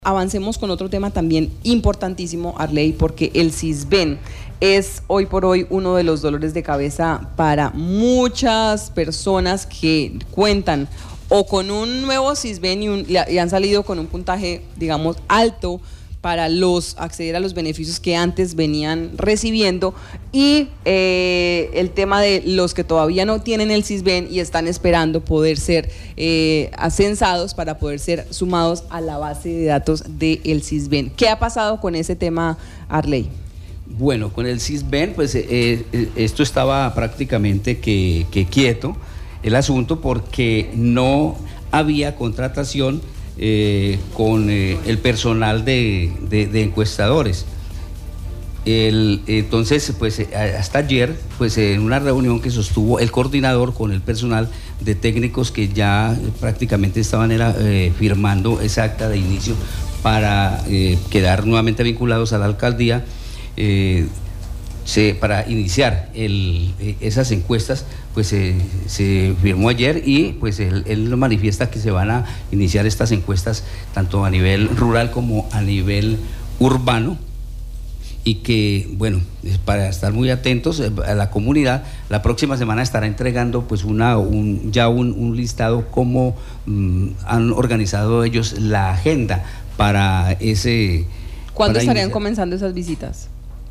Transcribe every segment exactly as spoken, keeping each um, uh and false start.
Avancemos con otro tema también importantísimo, Arley, porque el Sisbén es hoy por hoy uno de los dolores de cabeza para muchas personas que cuentan o con un nuevo Sisbén y, un, y han salido con un puntaje, digamos, alto para los acceder a los beneficios que antes venían recibiendo, y eh, el tema de los que todavía no tienen el Sisbén y están esperando poder ser eh, censados para poder ser sumados a la base de datos del Sisbén. ¿Qué ha pasado con ese tema, Arley? Bueno, con el Sisbén, pues eh, esto estaba prácticamente que, que quieto el asunto, porque no había contratación Eh, con eh, el personal de, de, de encuestadores. El, entonces, pues hasta ayer, pues en una reunión que sostuvo el coordinador con el personal de técnicos que ya prácticamente estaban era, eh, firmando esa acta de inicio para eh, quedar nuevamente vinculados a la alcaldía, eh, se, para iniciar el, esas encuestas, pues se, se firmó ayer, y pues él, él lo manifiesta que se van a iniciar estas encuestas tanto a nivel rural como a nivel urbano, y que, bueno, para estar muy atentos a la comunidad, la próxima semana estará entregando pues una, un, ya un, un listado cómo um, han organizado ellos la agenda para ese... ¿Cuándo para estarían iniciar. comenzando esas visitas?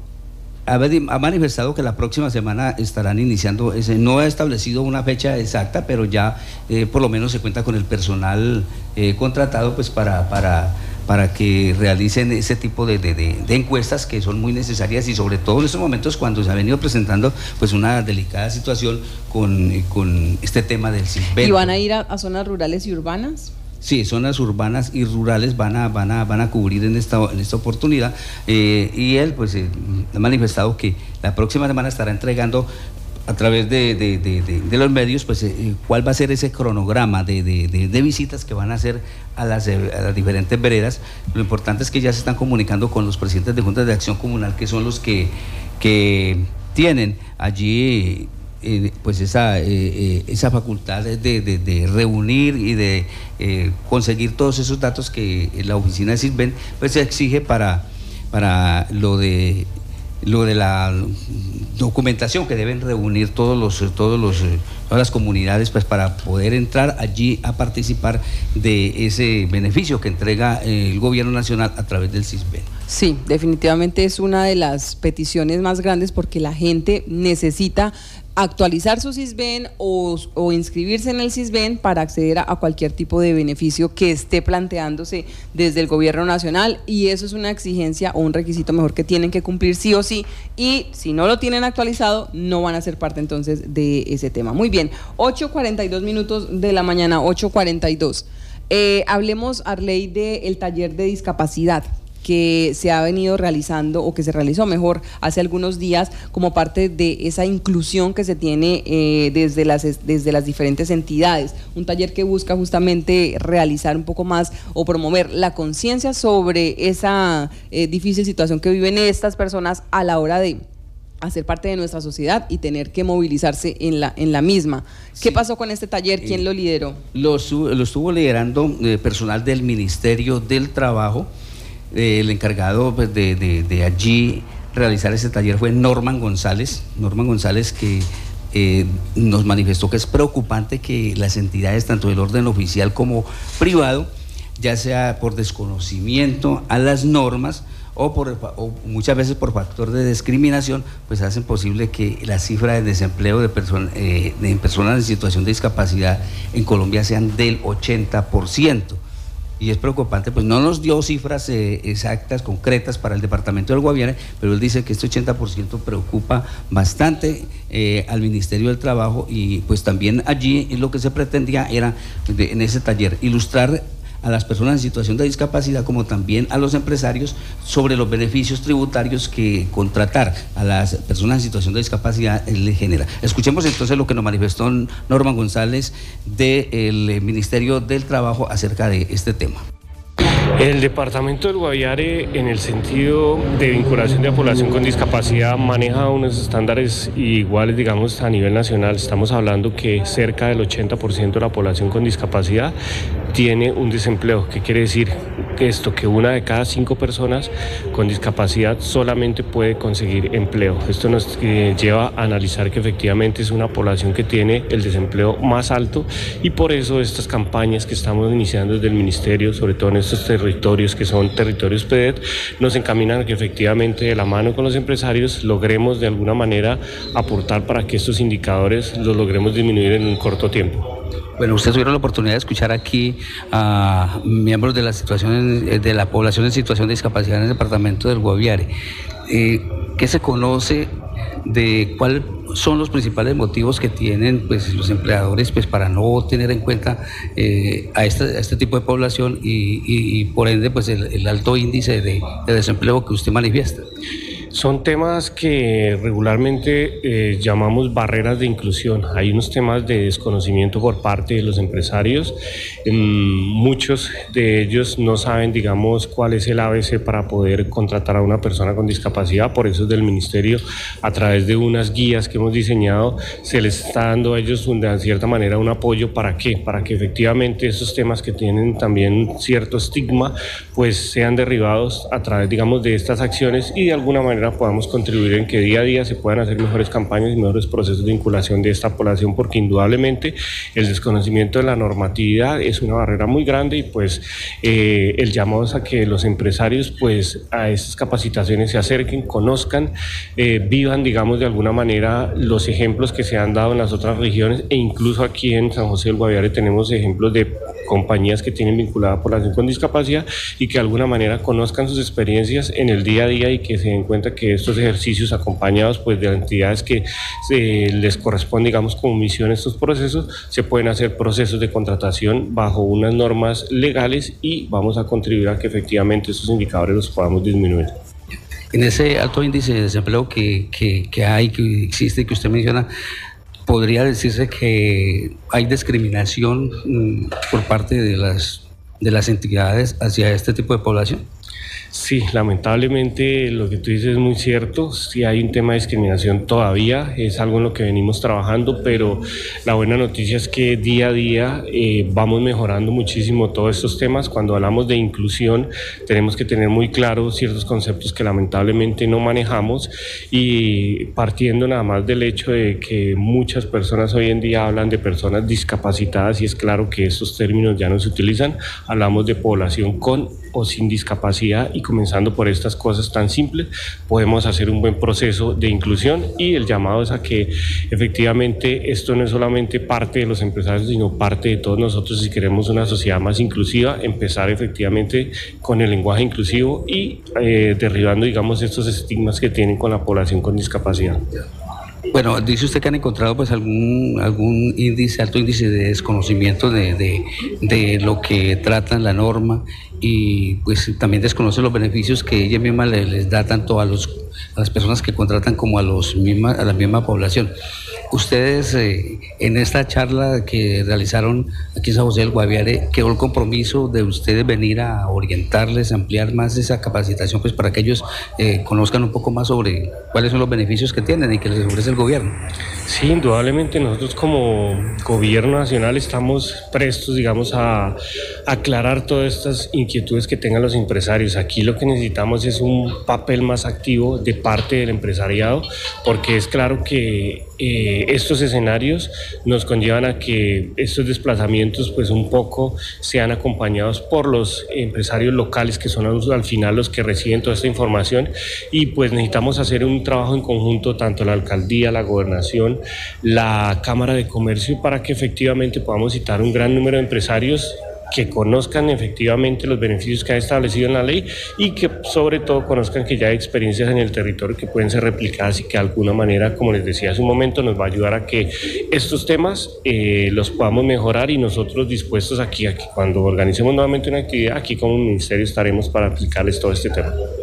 Ha manifestado que la próxima semana estarán iniciando ese, no ha establecido una fecha exacta, pero ya eh, por lo menos se cuenta con el personal eh, contratado pues para, para, para que realicen ese tipo de, de, de, de encuestas que son muy necesarias, y sobre todo en estos momentos cuando se ha venido presentando pues una delicada situación con, con este tema del Sisbén. ¿Y van a ir a, a zonas rurales y urbanas? Sí, zonas urbanas y rurales van a, van a, van a cubrir en esta, en esta oportunidad, eh, y él pues eh, ha manifestado que la próxima semana estará entregando a través de, de, de, de, de los medios pues eh, cuál va a ser ese cronograma de, de, de, de visitas que van a hacer a las, a las diferentes veredas. Lo importante es que ya se están comunicando con los presidentes de juntas de acción comunal, que son los que, que tienen allí Eh, pues esa, eh, eh, esa facultad de, de, de reunir y de eh, conseguir todos esos datos que la oficina de Sisbén pues se exige para, para lo de lo de la documentación que deben reunir todos los, todos los, todas las comunidades pues para poder entrar allí a participar de ese beneficio que entrega el gobierno nacional a través del Sisbén. Sí, definitivamente es una de las peticiones más grandes, porque la gente necesita actualizar su Sisbén o, o inscribirse en el Sisbén para acceder a, a cualquier tipo de beneficio que esté planteándose desde el gobierno nacional, y eso es una exigencia o un requisito mejor que tienen que cumplir sí o sí, y si no lo tienen actualizado no van a ser parte entonces de ese tema. Muy bien, ocho cuarenta y dos minutos de la mañana, ocho cuarenta y dos. Eh, hablemos, Arley, del taller de discapacidad que se ha venido realizando, o que se realizó mejor hace algunos días, como parte de esa inclusión que se tiene eh, desde, las, desde las diferentes entidades. Un taller que busca justamente realizar un poco más o promover la conciencia sobre esa eh, difícil situación que viven estas personas a la hora de hacer parte de nuestra sociedad y tener que movilizarse en la, en la misma. ¿Qué sí. pasó con este taller? ¿Quién eh, lo lideró? Lo, lo estuvo liderando eh, personal del Ministerio del Trabajo. Eh, el encargado pues, de, de, de allí realizar ese taller fue Norman González, Norman González que eh, nos manifestó que es preocupante que las entidades, tanto del orden oficial como privado, ya sea por desconocimiento a las normas o, por, o muchas veces por factor de discriminación, pues hacen posible que la cifra de desempleo de, person eh, de personas en situación de discapacidad en Colombia sean del ochenta por ciento. Y es preocupante, pues no nos dio cifras eh, exactas, concretas para el departamento del Guaviare, pero él dice que este ochenta por ciento preocupa bastante eh, al Ministerio del Trabajo, y pues también allí lo que se pretendía era, de, en ese taller, ilustrar a las personas en situación de discapacidad como también a los empresarios sobre los beneficios tributarios que contratar a las personas en situación de discapacidad le genera. Escuchemos entonces lo que nos manifestó Norman González del Ministerio del Trabajo acerca de este tema. El departamento del Guaviare, en el sentido de vinculación de la población con discapacidad, maneja unos estándares iguales, digamos, a nivel nacional. Estamos hablando que cerca del ochenta por ciento de la población con discapacidad tiene un desempleo. ¿Qué quiere decir esto? Que una de cada cinco personas con discapacidad solamente puede conseguir empleo. Esto nos eh, lleva a analizar que efectivamente es una población que tiene el desempleo más alto, y por eso estas campañas que estamos iniciando desde el Ministerio, sobre todo en estos territorios que son territorios P E D E T, nos encaminan a que efectivamente de la mano con los empresarios logremos de alguna manera aportar para que estos indicadores los logremos disminuir en un corto tiempo. Bueno, ustedes tuvieron la oportunidad de escuchar aquí a miembros de la situación de la población en situación de discapacidad en el departamento del Guaviare. Eh, ¿Qué se conoce de cuáles son los principales motivos que tienen pues, los empleadores pues, para no tener en cuenta eh, a, este, a este tipo de población y, y, y por ende pues, el, el alto índice de, de desempleo que usted manifiesta? Son temas que regularmente eh, llamamos barreras de inclusión. Hay unos temas de desconocimiento por parte de los empresarios. Eh, muchos de ellos no saben, digamos, cuál es el A B C para poder contratar a una persona con discapacidad. Por eso desde el Ministerio, a través de unas guías que hemos diseñado, se les está dando a ellos de cierta manera un apoyo. ¿Para qué? Para que efectivamente esos temas que tienen también cierto estigma, pues sean derribados a través, digamos, de estas acciones y de alguna manera podamos contribuir en que día a día se puedan hacer mejores campañas y mejores procesos de vinculación de esta población, porque indudablemente el desconocimiento de la normatividad es una barrera muy grande y pues eh, el llamado es a que los empresarios pues a estas capacitaciones se acerquen, conozcan, eh, vivan digamos de alguna manera los ejemplos que se han dado en las otras regiones, e incluso aquí en San José del Guaviare tenemos ejemplos de compañías que tienen vinculada a población con discapacidad y que de alguna manera conozcan sus experiencias en el día a día y que se den cuenta que estos ejercicios acompañados pues de entidades que eh, les corresponde digamos como misión estos procesos, se pueden hacer procesos de contratación bajo unas normas legales y vamos a contribuir a que efectivamente estos indicadores los podamos disminuir. En ese alto índice de desempleo que, que, que hay, que existe y que usted menciona, ¿podría decirse que hay discriminación mmm, por parte de las, de las entidades hacia este tipo de población? Sí, lamentablemente lo que tú dices es muy cierto, sí hay un tema de discriminación todavía, es algo en lo que venimos trabajando, pero la buena noticia es que día a día eh, vamos mejorando muchísimo todos estos temas. Cuando hablamos de inclusión tenemos que tener muy claros ciertos conceptos que lamentablemente no manejamos, y partiendo nada más del hecho de que muchas personas hoy en día hablan de personas discapacitadas, y es claro que estos términos ya no se utilizan, hablamos de población con o sin discapacidad, y comenzando por estas cosas tan simples podemos hacer un buen proceso de inclusión, y el llamado es a que efectivamente esto no es solamente parte de los empresarios sino parte de todos nosotros. Si queremos una sociedad más inclusiva, empezar efectivamente con el lenguaje inclusivo y eh, derribando digamos estos estigmas que tienen con la población con discapacidad. Bueno, dice usted que han encontrado pues algún algún índice, alto índice de desconocimiento de, de, de lo que trata la norma, y pues también desconoce los beneficios que ella misma les, les da tanto a los a las personas que contratan como a los misma, a la misma población. Ustedes eh, en esta charla que realizaron aquí en San José del Guaviare, ¿quedó el compromiso de ustedes venir a orientarles, a ampliar más esa capacitación pues para que ellos eh, conozcan un poco más sobre cuáles son los beneficios que tienen y que les ofrece el gobierno? Sí, indudablemente nosotros como gobierno nacional estamos prestos digamos a aclarar todas estas inquietudes que tengan los empresarios. Aquí lo que necesitamos es un papel más activo de parte del empresariado, porque es claro que eh, estos escenarios nos conllevan a que estos desplazamientos pues un poco sean acompañados por los empresarios locales, que son al final los que reciben toda esta información, y pues necesitamos hacer un trabajo en conjunto, tanto la alcaldía, la gobernación, la Cámara de Comercio, para que efectivamente podamos citar un gran número de empresarios que conozcan efectivamente los beneficios que ha establecido en la ley, y que sobre todo conozcan que ya hay experiencias en el territorio que pueden ser replicadas y que de alguna manera, como les decía hace un momento, nos va a ayudar a que estos temas eh, los podamos mejorar, y nosotros dispuestos aquí a que cuando organicemos nuevamente una actividad, aquí como ministerio estaremos para aplicarles todo este tema.